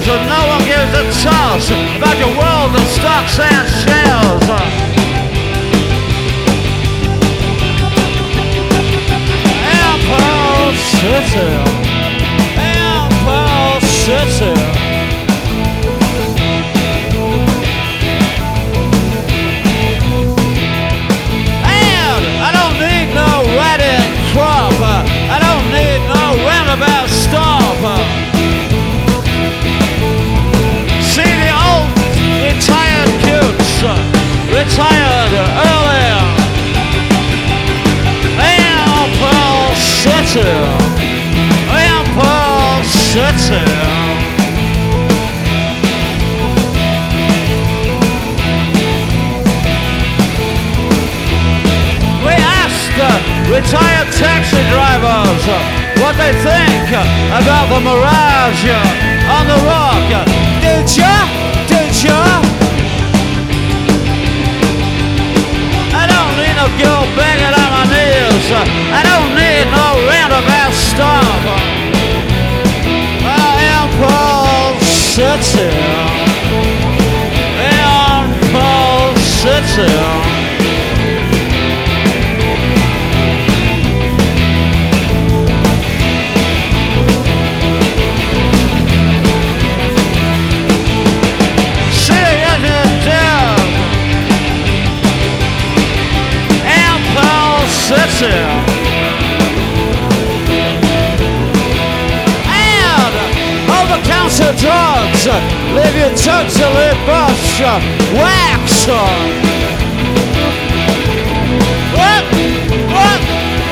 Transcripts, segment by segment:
tells, and no one gives a toss about your world of stocks and shares. Empire City, Empire City. I don't need no roundabout stop. See the old retired cutes, retired early. Empire City, Empire City. Retired taxi drivers, what they think about the mirage on the rock. Did ya? Did ya? I don't need no girl begging on my knees. I don't need no roundabout stop. Empire City, Empire City. And over-counter drugs leave you totally bust. Wax. What? What?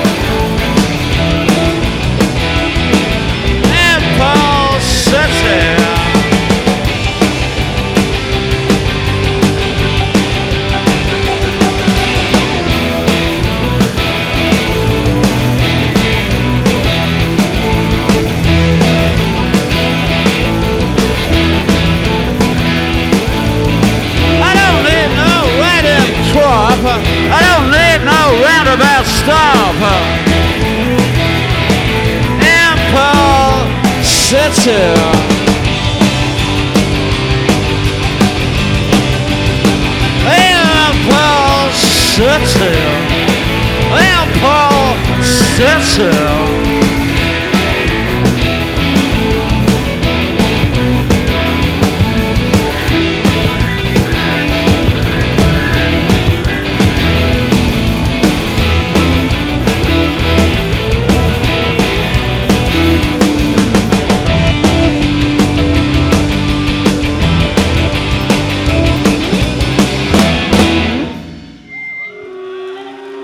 Empire City. I don't need no roundabout stop. Empire City, Empire City, Empire City.